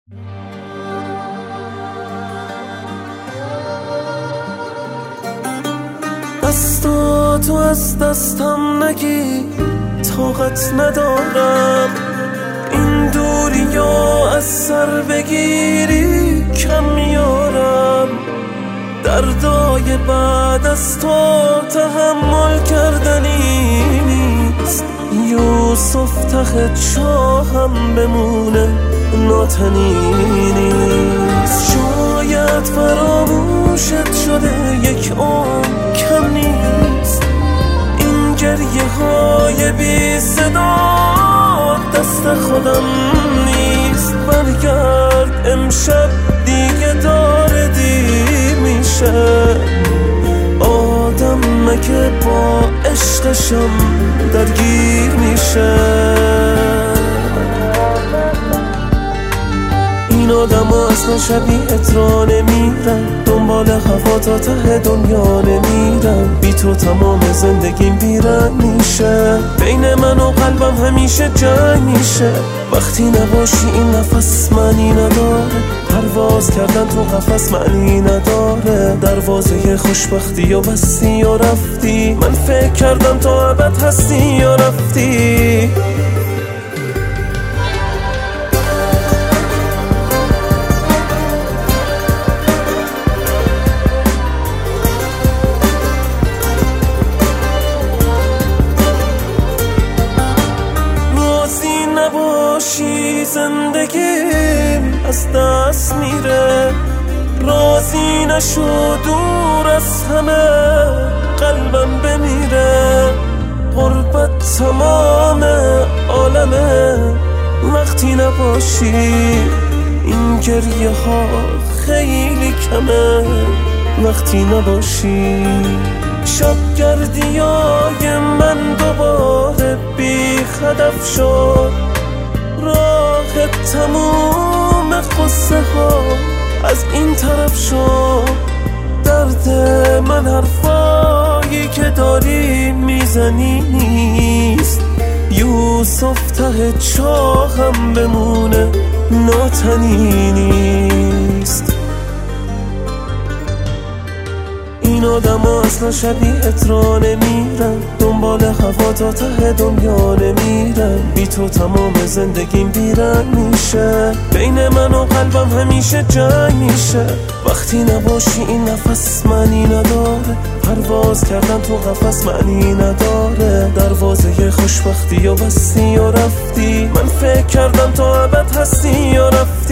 دستاتو از دستم نگی، طاقت ندارم این دوریا از سر بگیری، کم میارم دردای بعد از تو تحمل کردنی نیست. یوسف ته چاهم بمونه ناتنی نیست. شاید فراموشت شده یک عمر کم نیست. این گریه های بی صدا دست خودم نیست. برگرد امشب دیگه داره دیر میشه. آدم مگه با عشقشم درگیر میشه؟ این آدم ها اصلا شبیهت را نمیرن، دنبال هوا تا ته دنیا نمیرن. بی تو تمام زندگیم بیرن میشه. بین من و قلبم همیشه جنگ میشه. وقتی نباشی این نفس معنی نداره. پرواز کردن تو قفس معنی نداره. دروازه خوشبختی و بستی و رفتی. من فکر کردم تو ابد هستی یا رفتی. نباشی زندگیم از دست میره. راضی نشو دور از همه قلبم بمیره. غربت تمام عالمه وقتی نباشی. این گریه ها خیلی کمه وقتی نباشی. شب گردیای من دوباره بی هدف شد. راه تموم قصه ها از این طرف شد. درد من حرفایی که داری میزنی نیست. یوسف ته چاهم بمونه ناتنی نیست. این آدم ها اصلا شبیهت را نمیرن، دنبال هوا تا ته دنیا نمیرن. بی تو تمام زندگیم بیرن میشه. بین من و قلبم همیشه جنگ میشه. وقتی نباشی این نفس معنی نداره. پرواز کردن تو قفس معنی نداره. دروازه خوشبختی و بستی و رفتی. من فکر کردم تو ابد هستی یا رفتی.